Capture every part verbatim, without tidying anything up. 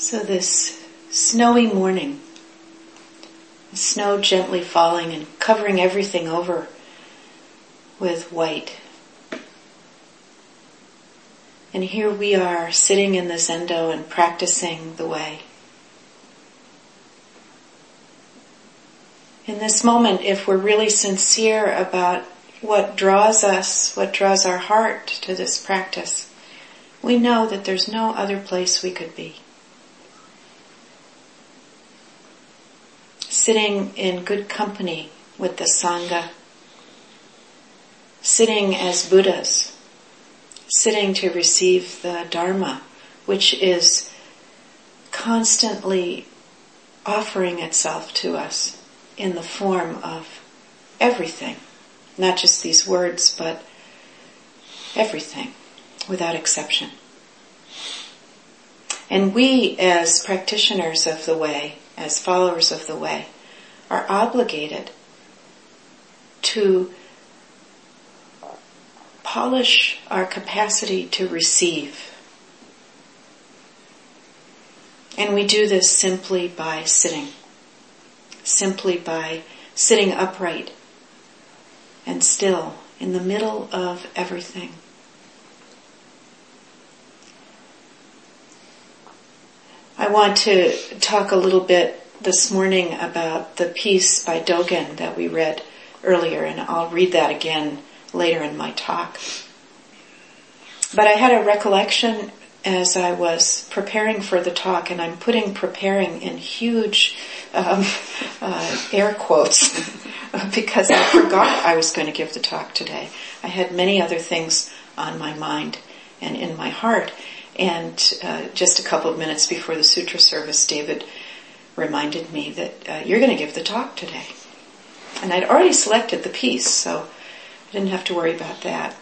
So this snowy morning, the snow gently falling and covering everything over with white. And here we are sitting in the Zendo and practicing the way. In this moment, if we're really sincere about what draws us, what draws our heart to this practice, we know that there's no other place we could be. Sitting in good company with the Sangha, sitting as Buddhas, sitting to receive the Dharma, which is constantly offering itself to us in the form of everything, not just these words, but everything, without exception. And we, as practitioners of the way, as followers of the way, are obligated to polish our capacity to receive. And we do this simply by sitting, simply by sitting upright and still in the middle of everything. I want to talk a little bit this morning about the piece by Dogen that we read earlier, and I'll read that again later in my talk. But I had a recollection as I was preparing for the talk, and I'm putting preparing in huge um, uh, air quotes because I forgot I was going to give the talk today. I had many other things on my mind and in my heart. And uh, just a couple of minutes before the sutra service, David reminded me that uh, you're going to give the talk today. And I'd already selected the piece, so I didn't have to worry about that.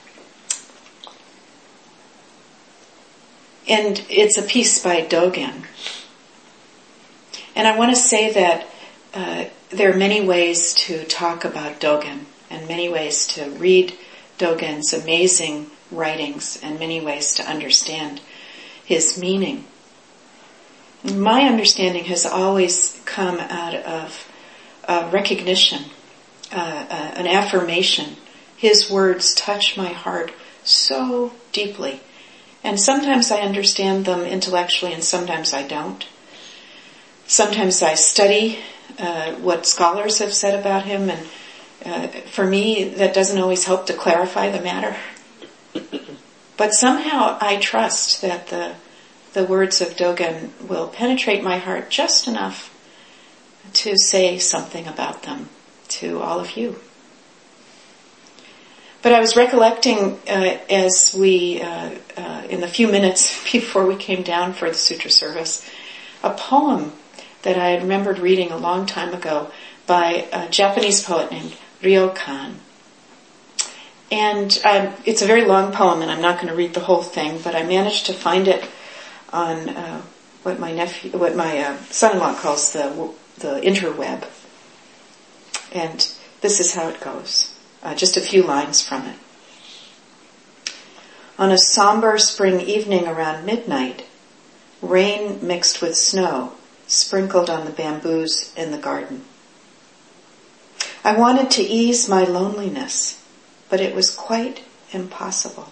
And it's a piece by Dogen. And I want to say that uh, there are many ways to talk about Dogen, and many ways to read Dogen's amazing writings, and many ways to understand his meaning. My understanding has always come out of uh, recognition, uh, uh, an affirmation. His words touch my heart so deeply. And sometimes I understand them intellectually and sometimes I don't. Sometimes I study uh, what scholars have said about him, and uh, for me that doesn't always help to clarify the matter. But somehow I trust that the the words of Dogen will penetrate my heart just enough to say something about them to all of you. But I was recollecting uh, as we, uh, uh, in the few minutes before we came down for the sutra service, a poem that I had remembered reading a long time ago by a Japanese poet named Ryokan. And um, it's a very long poem, and I'm not going to read the whole thing, but I managed to find it on uh, what my nephew, what my uh, son-in-law calls the the interweb. And this is how it goes. Uh, just a few lines from it. On a somber spring evening around midnight, rain mixed with snow sprinkled on the bamboos in the garden. I wanted to ease my loneliness, but it was quite impossible.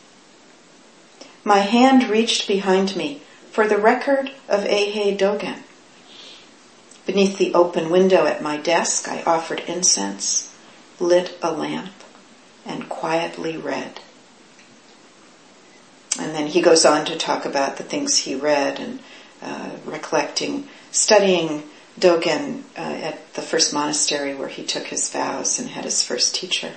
My hand reached behind me for the record of Eihei Dogen. Beneath the open window at my desk, I offered incense, lit a lamp, and quietly read. And then he goes on to talk about the things he read and uh, recollecting, studying Dogen uh, at the first monastery where he took his vows and had his first teacher.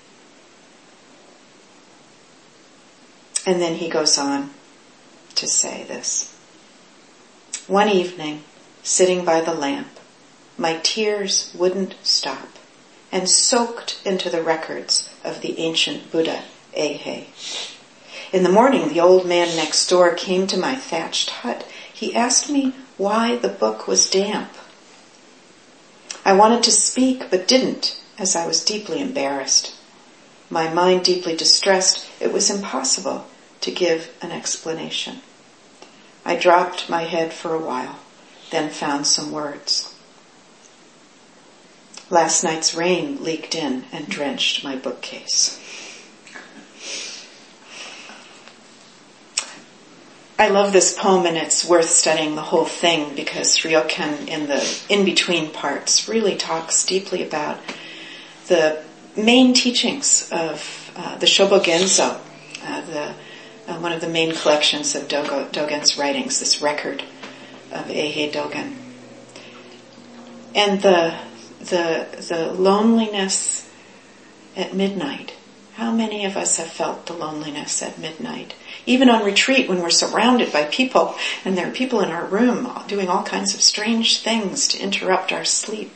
And then he goes on to say this. One evening, sitting by the lamp, my tears wouldn't stop and soaked into the records of the ancient Buddha, Eihei. In the morning, the old man next door came to my thatched hut. He asked me why the book was damp. I wanted to speak, but didn't, as I was deeply embarrassed. My mind deeply distressed, it was impossible to give an explanation. I dropped my head for a while, then found some words. Last night's rain leaked in and drenched my bookcase. I love this poem, and it's worth studying the whole thing because Ryokan in the in-between parts really talks deeply about the main teachings of uh, the Shobogenzo, uh, the uh, one of the main collections of Dogo, Dogen's writings, this record of Eihei Dogen. And the the the loneliness at midnight. How many of us have felt the loneliness at midnight? Even on retreat, when we're surrounded by people, and there are people in our room doing all kinds of strange things to interrupt our sleep.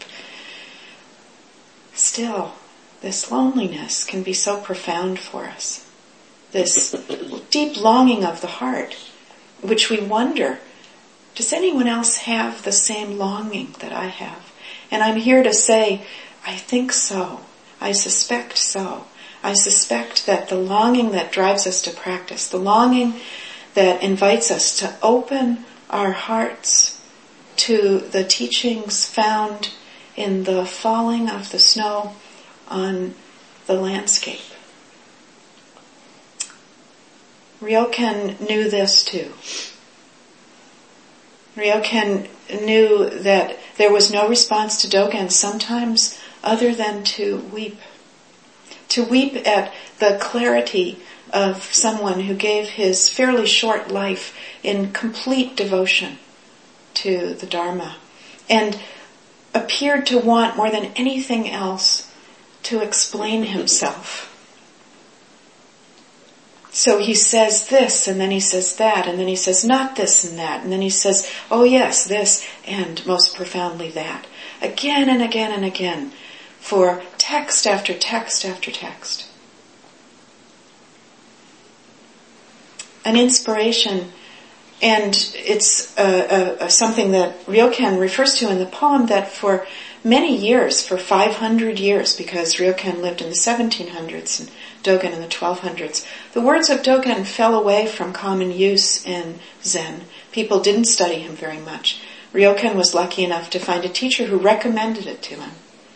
Still, this loneliness can be so profound for us. This deep longing of the heart, which we wonder, does anyone else have the same longing that I have? And I'm here to say, I think so. I suspect so. I suspect that the longing that drives us to practice, the longing that invites us to open our hearts to the teachings found in the falling of the snow on the landscape. Ryokan knew this too. Ryokan knew that there was no response to Dogen sometimes other than to weep. To weep at the clarity of someone who gave his fairly short life in complete devotion to the Dharma and appeared to want more than anything else to explain himself. So he says this, and then he says that, and then he says not this and that, and then he says, oh yes, this, and most profoundly that. Again and again and again, for text after text after text. An inspiration, and it's uh, uh, something that Ryokan refers to in the poem, that for many years, for five hundred years, because Ryokan lived in the seventeen hundreds and Dogen in the twelve hundreds, the words of Dogen fell away from common use in Zen. People didn't study him very much. Ryokan was lucky enough to find a teacher who recommended it to him.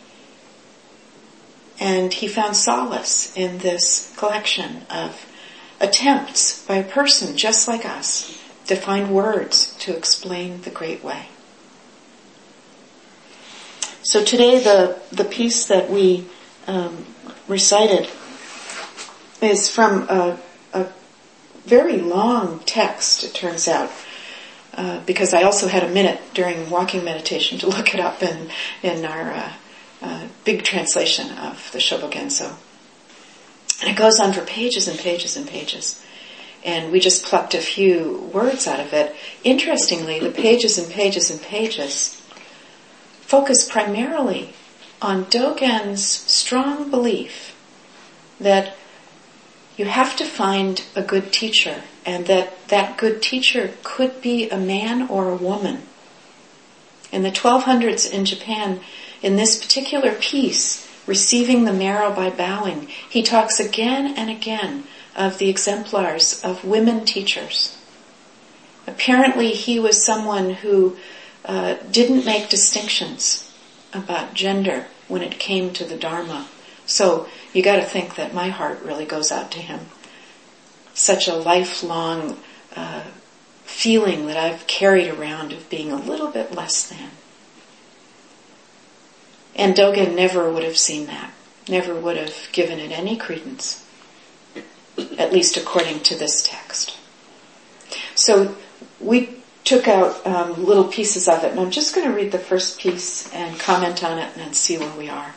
And he found solace in this collection of attempts by a person just like us to find words to explain the great way. So today the, the piece that we um, recited is from a, a very long text, it turns out, uh, because I also had a minute during walking meditation to look it up in, in our uh, uh, big translation of the Shobogenzo. And it goes on for pages and pages and pages. And we just plucked a few words out of it. Interestingly, the pages and pages and pages focus primarily on Dogen's strong belief that you have to find a good teacher, and that that good teacher could be a man or a woman. In the twelve hundreds in Japan, in this particular piece, Receiving the Marrow by Bowing, he talks again and again of the exemplars of women teachers. Apparently he was someone who uh, didn't make distinctions about gender when it came to the Dharma. So you got to think that my heart really goes out to him. Such a lifelong uh, feeling that I've carried around of being a little bit less than. And Dogen never would have seen that, never would have given it any credence, at least according to this text. So we took out um, little pieces of it, and I'm just going to read the first piece and comment on it and then see where we are.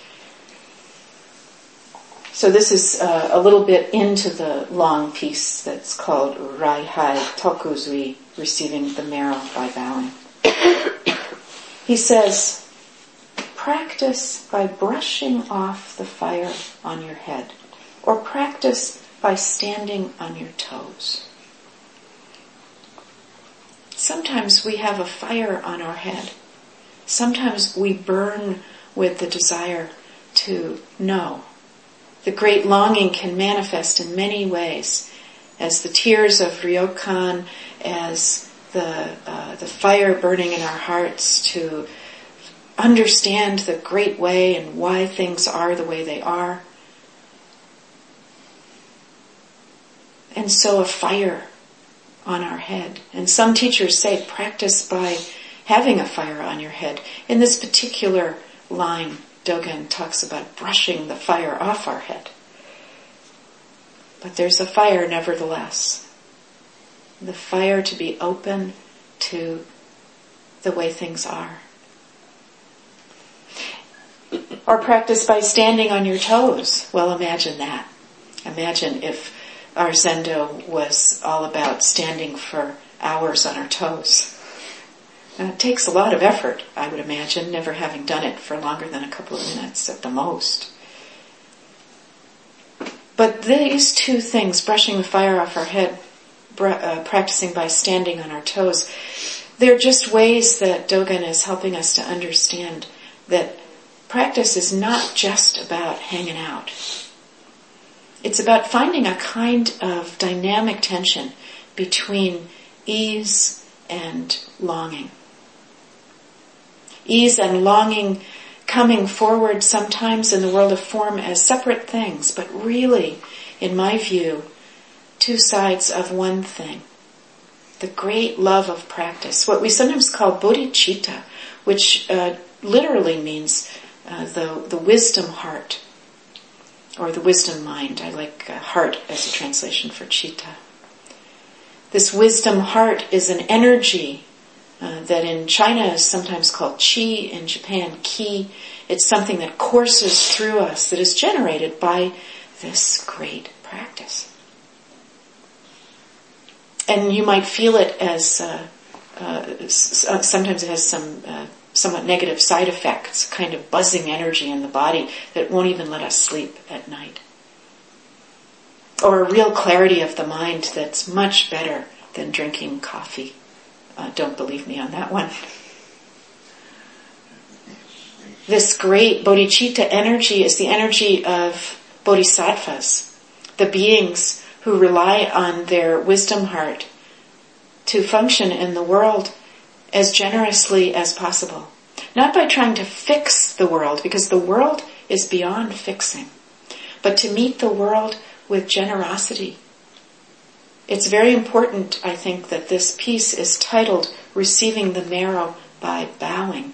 So this is uh, a little bit into the long piece that's called Raihai Tokuzui, Receiving the Marrow by Bowing. He says, practice by brushing off the fire on your head, or practice by standing on your toes. Sometimes we have a fire on our head. Sometimes we burn with the desire to know. The great longing can manifest in many ways, as the tears of Ryokan, as the uh, the fire burning in our hearts to understand the great way and why things are the way they are. And so a fire on our head. And some teachers say practice by having a fire on your head. In this particular line, Dogen talks about brushing the fire off our head. But there's a fire nevertheless. The fire to be open to the way things are. Or practice by standing on your toes. Well, imagine that. Imagine if our Zendo was all about standing for hours on our toes. And it takes a lot of effort, I would imagine, never having done it for longer than a couple of minutes at the most. But these two things, brushing the fire off our head, br- uh, practicing by standing on our toes, they're just ways that Dogen is helping us to understand that practice is not just about hanging out. It's about finding a kind of dynamic tension between ease and longing. Ease and longing coming forward sometimes in the world of form as separate things, but really, in my view, two sides of one thing. The great love of practice, what we sometimes call bodhicitta, which uh, literally means uh, the, the wisdom heart, or the wisdom mind. I like uh, heart as a translation for citta. This wisdom heart is an energy uh, that in China is sometimes called qi, in Japan ki. It's something that courses through us, that is generated by this great practice. And you might feel it as, uh, uh, sometimes it has some uh, somewhat negative side effects, kind of buzzing energy in the body that won't even let us sleep at night. Or a real clarity of the mind that's much better than drinking coffee. Uh, don't believe me on that one. This great bodhicitta energy is the energy of bodhisattvas, the beings who rely on their wisdom heart to function in the world as generously as possible. Not by trying to fix the world, because the world is beyond fixing, but to meet the world with generosity. It's very important, I think, that this piece is titled Receiving the Marrow by Bowing.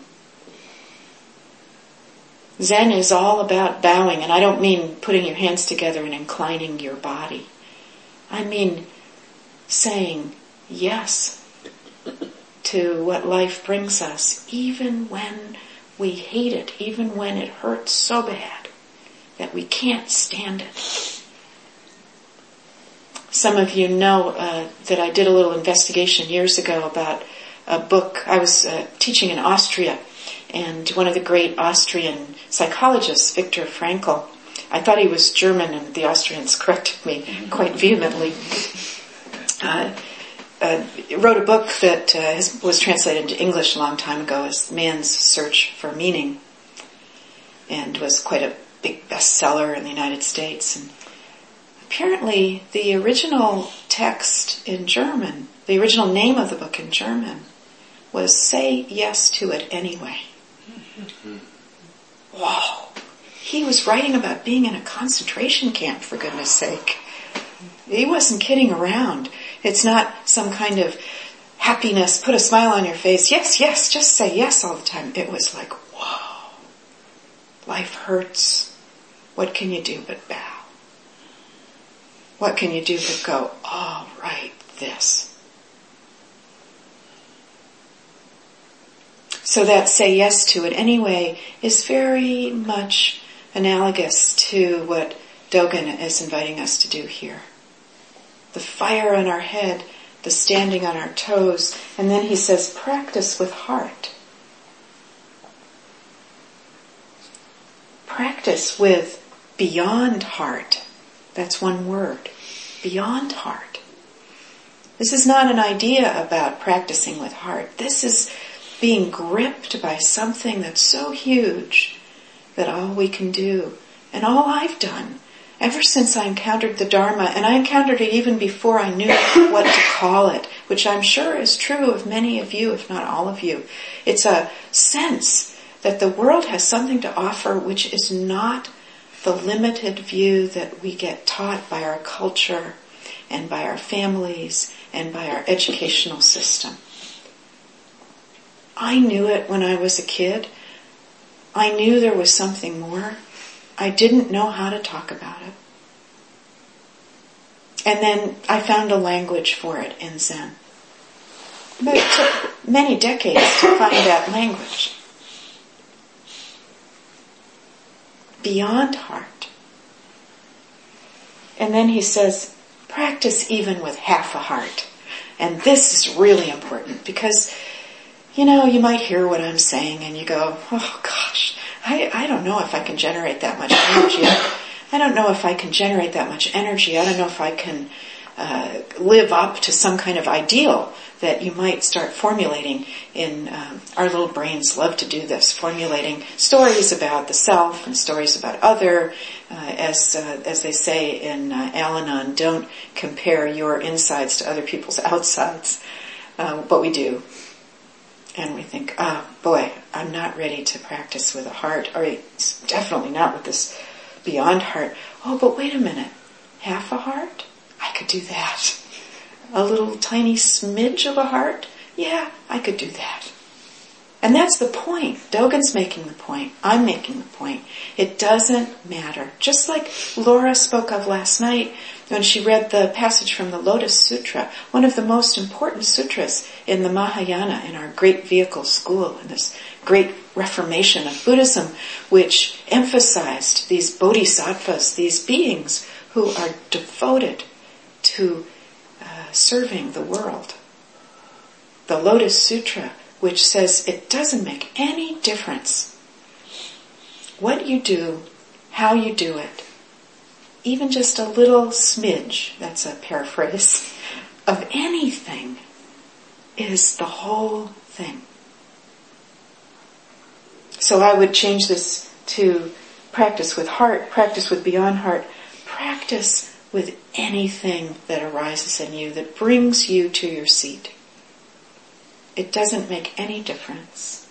Zen is all about bowing, and I don't mean putting your hands together and inclining your body. I mean saying yes to what life brings us, even when we hate it, even when it hurts so bad that we can't stand it. Some of you know uh, that I did a little investigation years ago about a book. I was uh, teaching in Austria, and one of the great Austrian psychologists, Viktor Frankl, I thought he was German, and the Austrians corrected me quite vehemently, uh, uh, wrote a book that uh, has, was translated into English a long time ago as Man's Search for Meaning, and was quite a big bestseller in the United States. And apparently the original text in German, the original name of the book in German, was Say Yes to It Anyway. Wow. He was writing about being in a concentration camp, for goodness sake. He wasn't kidding around. It's not some kind of happiness, put a smile on your face, yes, yes, just say yes all the time. It was like, whoa, life hurts. What can you do but bow? What can you do but go, all right, this. So that say yes to it anyway is very much analogous to what Dogen is inviting us to do here. The fire on our head, the standing on our toes, and then he says, practice with heart. Practice with beyond heart. That's one word. Beyond heart. This is not an idea about practicing with heart. This is being gripped by something that's so huge that all we can do, and all I've done Ever since I encountered the Dharma, and I encountered it even before I knew what to call it, which I'm sure is true of many of you, if not all of you, it's a sense that the world has something to offer which is not the limited view that we get taught by our culture and by our families and by our educational system. I knew it when I was a kid. I knew there was something more. I didn't know how to talk about it. And then I found a language for it in Zen. But it took many decades to find that language. Beyond heart. And then he says, practice even with half a heart. And this is really important because, you know, you might hear what I'm saying and you go, oh gosh, I, I don't know if I can generate that much energy. I don't know if I can generate that much energy. I don't know if I can uh, live up to some kind of ideal that you might start formulating in, um, our little brains love to do this, formulating stories about the self and stories about other, uh, as uh, as they say in uh, Al-Anon, don't compare your insides to other people's outsides. Uh, but we do. And we think, oh boy, I'm not ready to practice with a heart, or definitely not with this beyond heart. Oh, but wait a minute, half a heart? I could do that. A little tiny smidge of a heart? Yeah, I could do that. And that's the point. Dogen's making the point. I'm making the point. It doesn't matter. Just like Laura spoke of last night when she read the passage from the Lotus Sutra, one of the most important sutras in the Mahayana, in our great vehicle school, in this great reformation of Buddhism, which emphasized these bodhisattvas, these beings who are devoted to uh, serving the world. The Lotus Sutra, which says it doesn't make any difference what you do, how you do it, even just a little smidge, that's a paraphrase, of anything is the whole thing. So I would change this to practice with heart, practice with beyond heart, practice with anything that arises in you that brings you to your seat. It doesn't make any difference.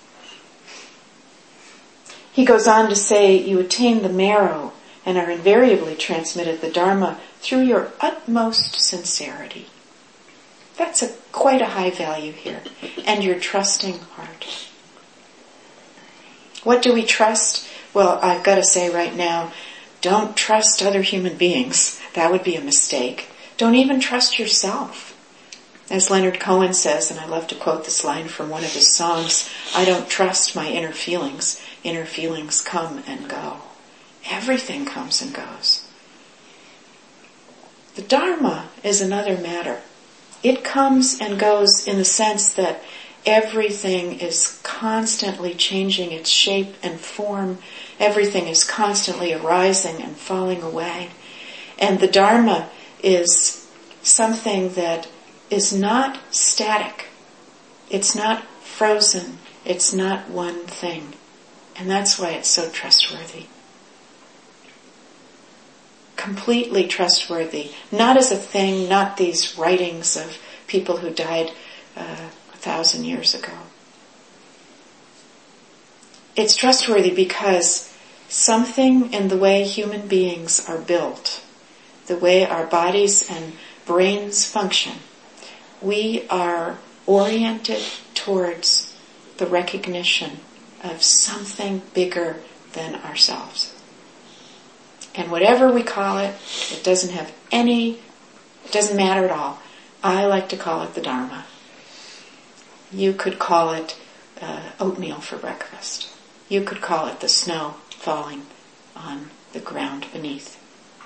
He goes on to say, you attain the marrow and are invariably transmitted the Dharma through your utmost sincerity. That's a quite a high value here. And your trusting heart. What do we trust? Well, I've got to say right now, don't trust other human beings. That would be a mistake. Don't even trust yourself. As Leonard Cohen says, and I love to quote this line from one of his songs, I don't trust my inner feelings. Inner feelings come and go. Everything comes and goes. The Dharma is another matter. It comes and goes in the sense that everything is constantly changing its shape and form. Everything is constantly arising and falling away. And the Dharma is something that is not static. It's not frozen. It's not one thing. And that's why it's so trustworthy. Completely trustworthy. Not as a thing, not these writings of people who died uh, a thousand years ago. It's trustworthy because something in the way human beings are built, the way our bodies and brains function, we are oriented towards the recognition of something bigger than ourselves. And whatever we call it, it doesn't have any, it doesn't matter at all. I like to call it the Dharma. You could call it uh, oatmeal for breakfast. You could call it the snow falling on the ground beneath.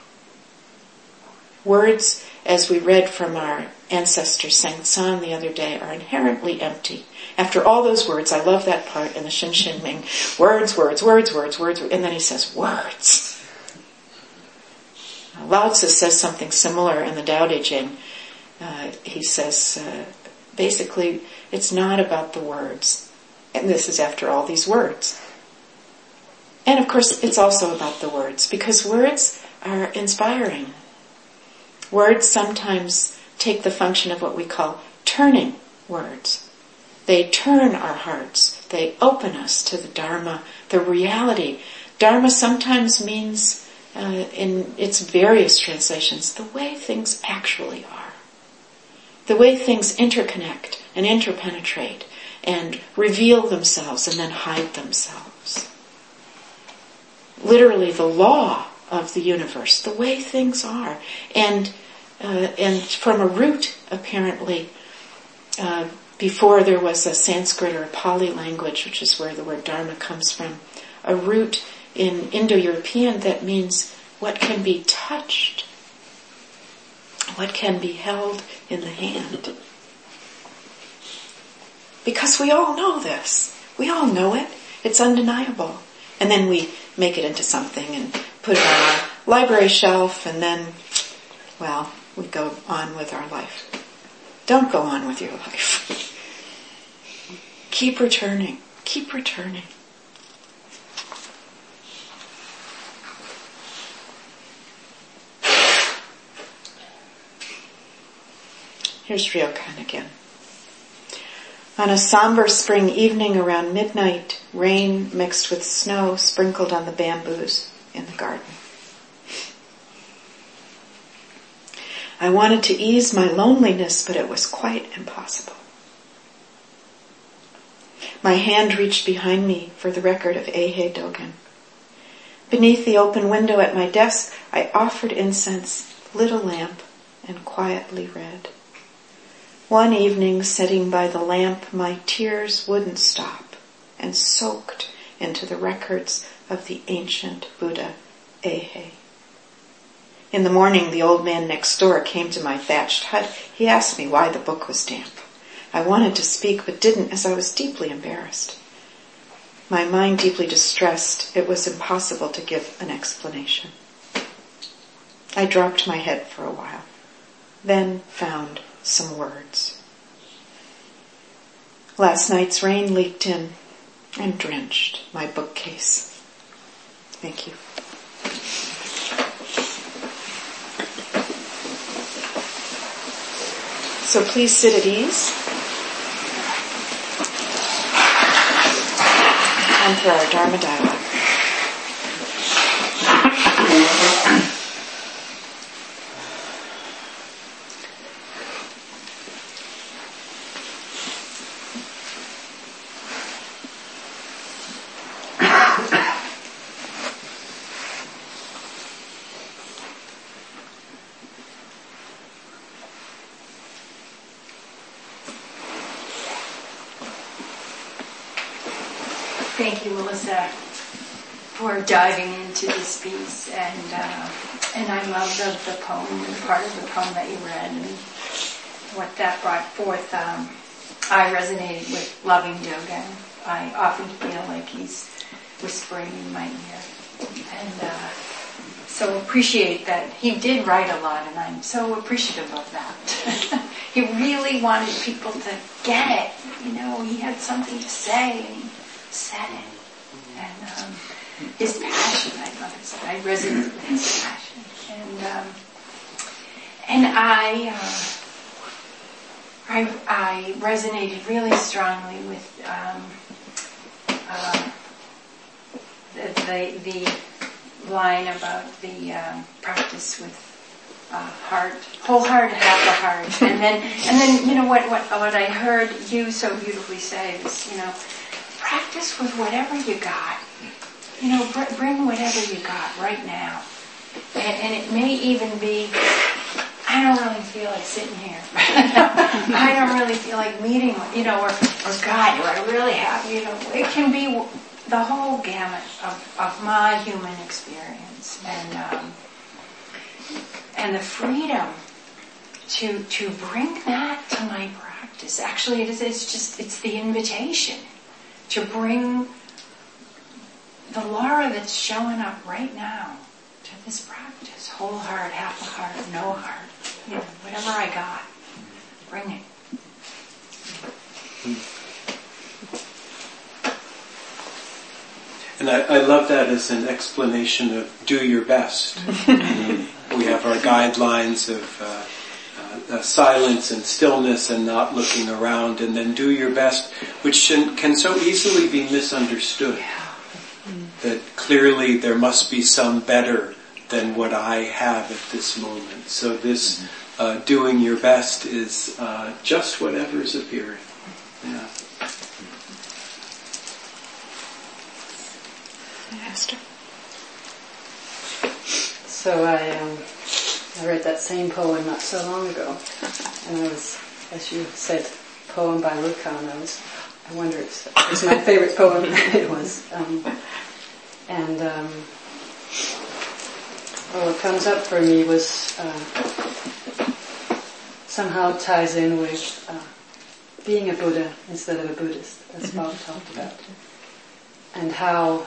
Words, as we read from our ancestor Sang San the other day, are inherently empty. After all those words, I love that part in the Shin Shin Ming, words, words, words, words, words, and then he says, words. Lao Tzu says something similar in the Tao Te Ching. Uh, he says, uh, basically, it's not about the words. And this is after all these words. And of course, it's also about the words, because words are inspiring. Words sometimes take the function of what we call turning words. They turn our hearts. They open us to the Dharma, the reality. Dharma sometimes means, uh, in its various translations, the way things actually are. The way things interconnect and interpenetrate and reveal themselves and then hide themselves. Literally the law of the universe, the way things are. And uh, and from a root, apparently, uh, before there was a Sanskrit or a Pali language, which is where the word Dharma comes from, a root in Indo-European that means what can be touched, what can be held in the hand. Because we all know this. We all know it. It's undeniable. And then we make it into something and put it on our library shelf, and then, well, we go on with our life. Don't go on with your life. Keep returning. Keep returning. Here's Ryokan again. On a somber spring evening around midnight, rain mixed with snow sprinkled on the bamboos in the garden. I wanted to ease my loneliness, but it was quite impossible. My hand reached behind me for the record of Eihei Dogen. Beneath the open window at my desk, I offered incense, lit a lamp, and quietly read. One evening, sitting by the lamp, my tears wouldn't stop and soaked into the records of the ancient Buddha, Eihei. In the morning, the old man next door came to my thatched hut. He asked me why the book was damp. I wanted to speak, but didn't, as I was deeply embarrassed. My mind deeply distressed, it was impossible to give an explanation. I dropped my head for a while, then found some words. Last night's rain leaked in and drenched my bookcase. Thank you. So please sit at ease. And for our Dharma dialogue. Thank you, Melissa, for diving into this piece, and uh, and I love the, the poem, the part of the poem that you read, and what that brought forth. Um, I resonated with loving Dogen. I often feel like he's whispering in my ear, and uh, so appreciate that he did write a lot, and I'm so appreciative of that. He really wanted people to get it. You know, he had something to say, and he said it. And um, his passion, I love it. I resonate with his passion. And um, and I, uh, I I resonated really strongly with um, uh, the, the the line about the um, practice with uh, heart, whole heart, half a heart. And then and then you know what what what I heard you so beautifully say was, you know, practice with whatever you got. You know, br- bring whatever you got right now. And, and it may even be, I don't really feel like sitting here. I don't really feel like meeting, you know, or, or God, do I really have, you know, it can be the whole gamut of, of my human experience. And um, and the freedom to to bring that to my practice. Actually, it is, it's just, it's the invitation to bring the Laura that's showing up right now to this practice. Whole heart, half a heart, no heart. You know, whatever I got, bring it. And And I, I love that as an explanation of do your best. We have our guidelines of uh, uh, uh, silence and stillness and not looking around, and then do your best, which can, can so easily be misunderstood. That clearly there must be some better than what I have at this moment. So this uh, doing your best is uh, just whatever's appearing. Yeah. Esther? So I um, I read that same poem not so long ago, and I was, as you said, poem by Lucan. I was, I wonder if it was my favorite poem. It was, um, and um, well, what comes up for me was uh, somehow ties in with uh, being a Buddha instead of a Buddhist, as Bob talked about, and how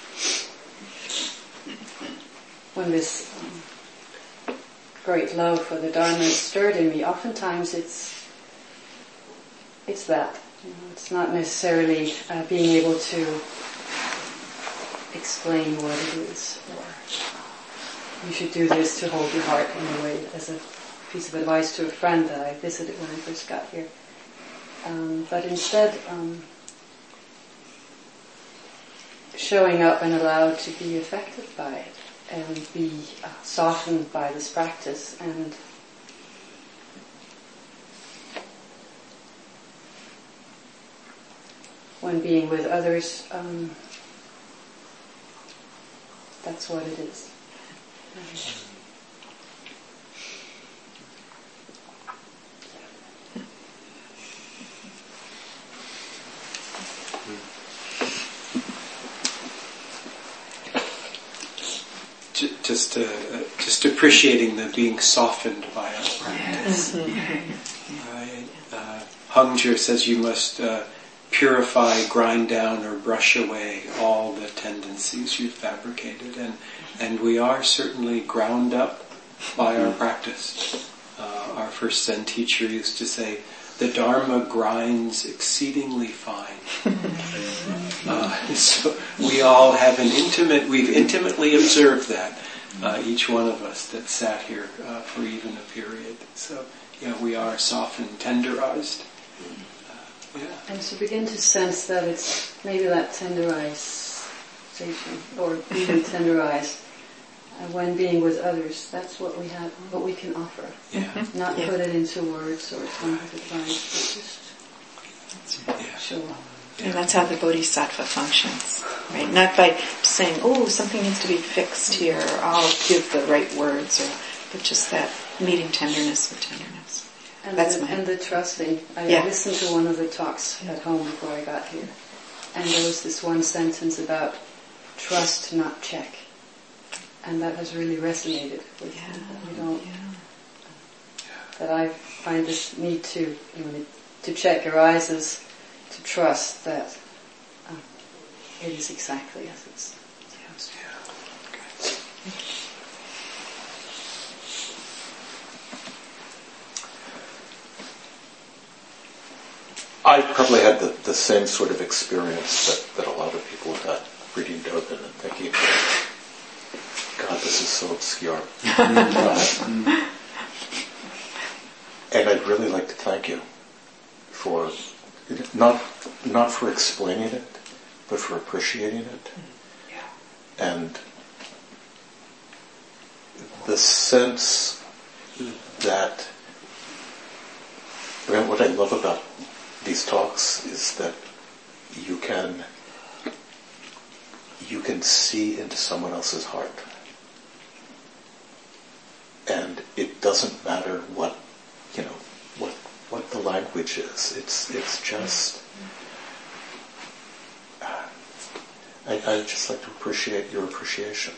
when this um, great love for the Dharma is stirred in me, oftentimes it's it's that. You know, it's not necessarily uh, being able to explain what it is, or you should do this to hold your heart in a way, as a piece of advice to a friend that I visited when I first got here. Um, but instead, um, showing up and allowed to be affected by it and be uh, softened by this practice, and when being with others, um, that's what it is. Just, uh, just appreciating the being softened by our practice. Right? Uh, Hongzhi says you must uh, purify, grind down, or brush away all the tendencies you've fabricated, and and we are certainly ground up by our practice. Uh, our first Zen teacher used to say, "The Dharma grinds exceedingly fine." uh, so we all have an intimate, we've intimately observed that, uh, each one of us that sat here uh, for even a period. So, yeah, we are softened, tenderized. Uh, yeah. And to begin to sense that it's maybe that tenderization, or even tenderized, uh, when being with others, that's what we have, what we can offer. Yeah. Not Yeah. put it into words or some advice, but just Yeah. show up. And that's how the Bodhisattva functions, right? Not by saying, oh, something needs to be fixed here, or I'll give the right words, or but just that meeting tenderness with tenderness. And That's the, my... and the trusting. I Yeah. listened to one of the talks at home before I got here, and there was this one sentence about trust, not check, and that has really resonated with Yeah. me. That we don't. Yeah. That I find this need to, you know, to check arises to trust that um, it is exactly as it's supposed to be. I probably had the, the same sort of experience that, that a lot of people had reading Dogen and thinking, God, this is so obscure. uh, and I'd really like to thank you for, not not for explaining it, but for appreciating it. Yeah. And the sense that, I mean, what I love about these talks is that you can you can see into someone else's heart, and it doesn't matter what you know what what the language is. It's it's just uh, I I just like to appreciate your appreciation.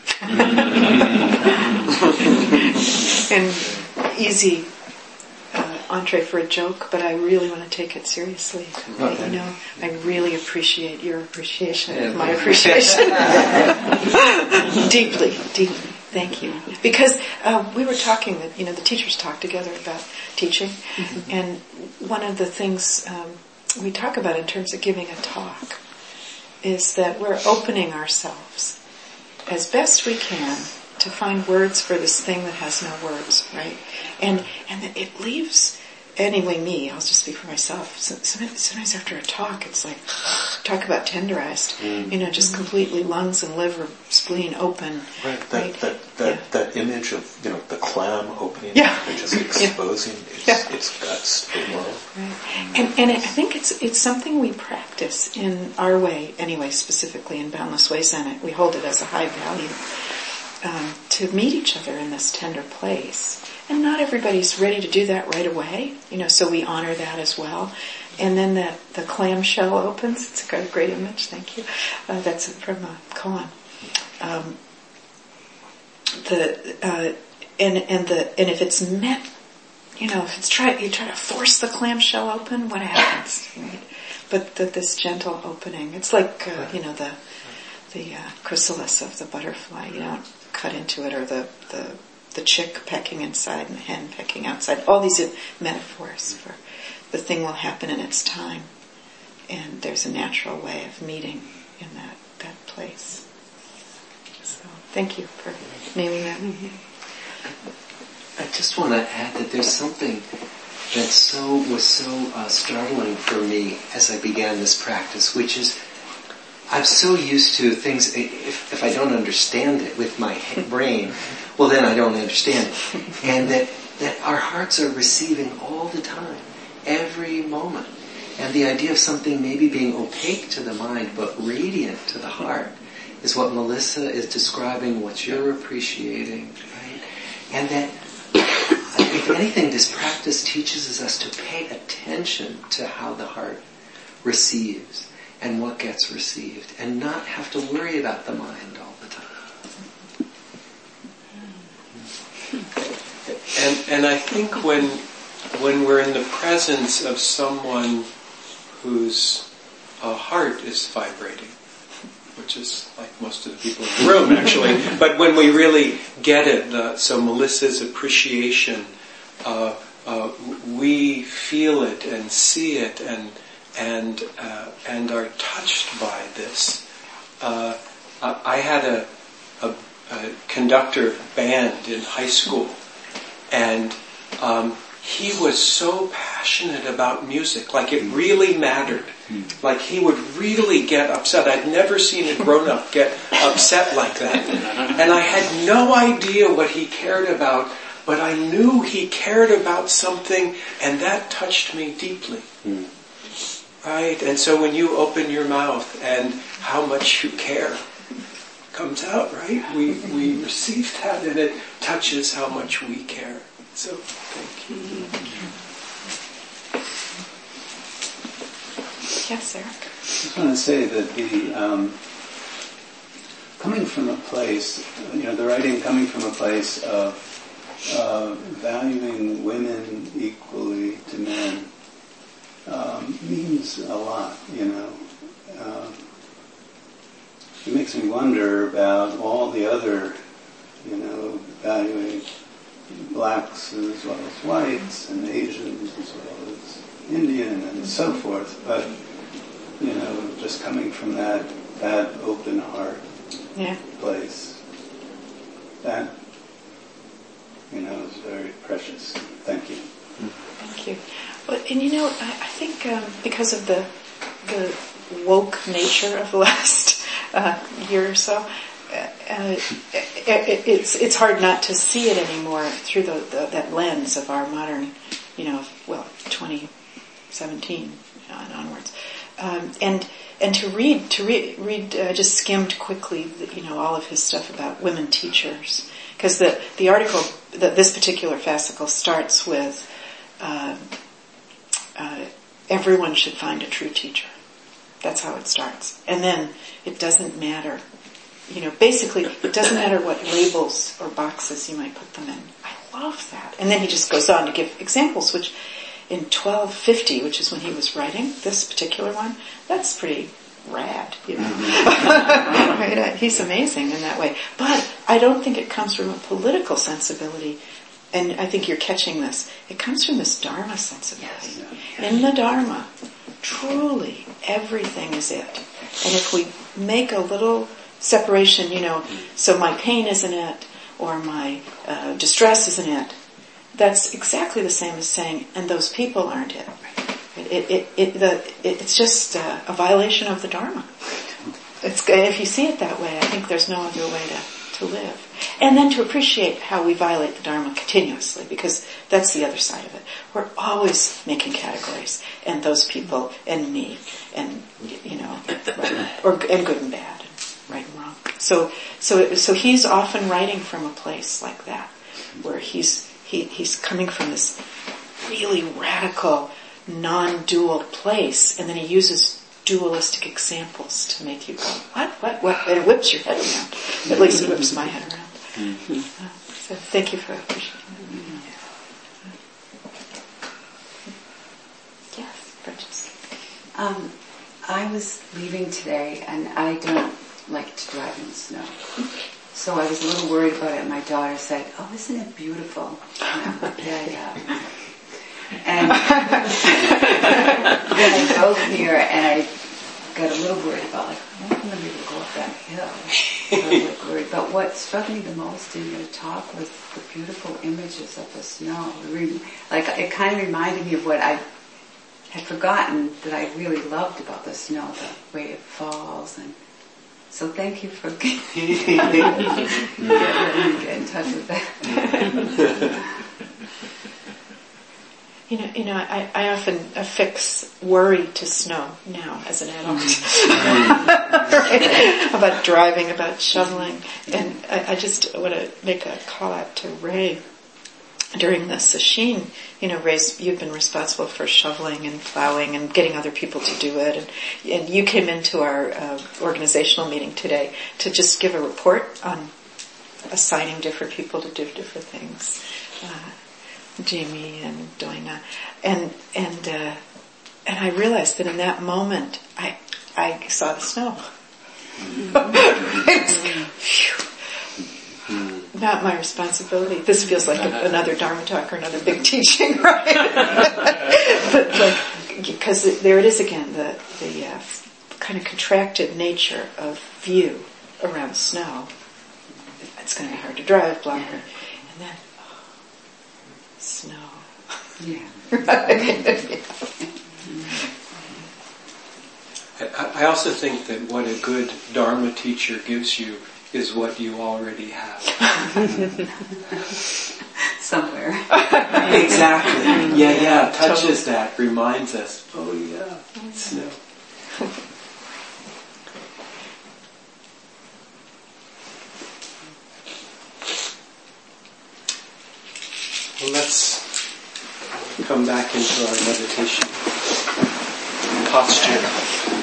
And easy uh, entree for a joke, but I really want to take it seriously. Okay. You know, I really appreciate your appreciation of my appreciation. deeply, deeply. Thank you. Because uh, we were talking, that you know, the teachers talk together about teaching, mm-hmm. and one of the things um, we talk about in terms of giving a talk is that we're opening ourselves as best we can to find words for this thing that has no words, right? And and that it leaves, anyway, me, I'll just speak for myself. So, sometimes, sometimes after a talk, it's like, talk about tenderized, mm. you know, just completely lungs and liver, spleen open. Right, that right? that that, yeah. that image of, you know, the clam opening, yeah. and just exposing yeah. its, yeah. its guts to the world. Right. And and it, I think it's it's something we practice in our way, anyway, specifically in Boundless Way Zen. We hold it as a high value. Um, to meet each other in this tender place. And not everybody's ready to do that right away, you know, so we honor that as well. And then that the clamshell opens. It's got a great image, thank you. Uh, that's from a koan. Um, the uh, and and the and if it's met, you know, if it's try you try to force the clamshell open, what happens? Right? But the, this gentle opening, it's like uh, you know the the uh, chrysalis of the butterfly. You don't cut into it, or the, the the chick pecking inside and the hen pecking outside. All these are metaphors for the thing will happen in its time, and there's a natural way of meeting in that that place. So thank you for naming that. I just want to add that there's something that so was so uh, startling for me as I began this practice, which is I'm so used to things, if, if I don't understand it with my brain, well then I don't understand it. And that, that our hearts are receiving all the time, every moment. And the idea of something maybe being opaque to the mind but radiant to the heart is what Melissa is describing, what you're appreciating, right? And that, if anything, this practice teaches us to pay attention to how the heart receives and what gets received, and not have to worry about the mind all the time. And and I think when when we're in the presence of someone whose uh, heart is vibrating, which is like most of the people in the room actually, but when we really get it, the, so Melissa's appreciation, uh, uh, we feel it and see it and and uh, and are touched by this. Uh, I had a, a, a conductor band in high school, and um, he was so passionate about music, like it really mattered. Like he would really get upset. I'd never seen a grown-up get upset like that. And I had no idea what he cared about, but I knew he cared about something, and that touched me deeply. Right? And so when you open your mouth and how much you care comes out, right? We we receive that and it touches how much we care. So thank you. Yes, Eric. I just want to say that the um, coming from a place, you know, the writing coming from a place of uh, valuing women equally to men um, means a lot, you know. Uh, it makes me wonder about all the other, you know, valuing blacks as well as whites and Asians as well as Indian and so forth, but you know, just coming from that that open heart yeah. place, that you know is very precious. Thank you. Thank you. Well, and you know, I, I think um, because of the the woke nature of the last uh, year or so, uh, it, it, it's it's hard not to see it anymore through the, the that lens of our modern, you know, well, twenty seventeen and onwards, um, and and to read to read read uh, just skimmed quickly, you know, all of his stuff about women teachers, because the the article that this particular fascicle starts with. Uh, uh, everyone should find a true teacher. That's how it starts. And then it doesn't matter, you know, basically it doesn't matter what labels or boxes you might put them in. I love that. And then he just goes on to give examples, which in twelve fifty, which is when he was writing this particular one, that's pretty rad, you know. Right? He's amazing in that way. But I don't think it comes from a political sensibility. And I think you're catching this. It comes from this Dharma sensibility. Yes. In the Dharma, truly everything is it. And if we make a little separation, you know, so my pain isn't it, or my uh, distress isn't it, that's exactly the same as saying, and those people aren't it. It, it, it, the, it it's just uh, a violation of the Dharma. It's, if you see it that way, I think there's no other way to, to live. And then to appreciate how we violate the Dharma continuously, because that's the other side of it. We're always making categories, and those people, and me, and, you know, right, or, and good and bad, and right and wrong. So, so, so he's often writing from a place like that, where he's, he, he's coming from this really radical, non-dual place, and then he uses dualistic examples to make you go, what, what, what? And it whips your head around. At least it whips my head around. Mm-hmm. Uh, so thank you for appreciating that. Mm-hmm. Yes, Bridges. Um, I was leaving today, and I don't like to drive in the snow. So I was a little worried about it. My daughter said, "Oh, isn't it beautiful?" Yeah, yeah, yeah. And then I drove here, and I got a little worried about, like, I'm not going to be able to go up that hill. So I was worried. But what struck me the most in your talk was the beautiful images of the snow. Like, it kind of reminded me of what I had forgotten that I really loved about the snow, the way it falls. And so thank you for getting me get in touch with that. You know, you know, I, I often affix worry to snow now as an adult. Right? About driving, about shoveling. And I, I just want to make a call out to Ray. During the sesshin, you know, Ray's, you've been responsible for shoveling and plowing and getting other people to do it. And, and you came into our uh, organizational meeting today to just give a report on assigning different people to do different things. Uh, Jamie and Doina, and and uh, and I realized that in that moment I I saw the snow. It's, phew, not my responsibility. This feels like a, another Dharma talk or another big teaching, right? But like, because there it is again, the the uh, kind of contracted nature of view around snow. It's going to be hard to drive, blah, blah, and then. Snow. Yeah. I, I also think that what a good Dharma teacher gives you is what you already have. Somewhere. Exactly. Yeah, yeah. Touches that, reminds us, oh yeah, snow. Well, let's come back into our meditation posture.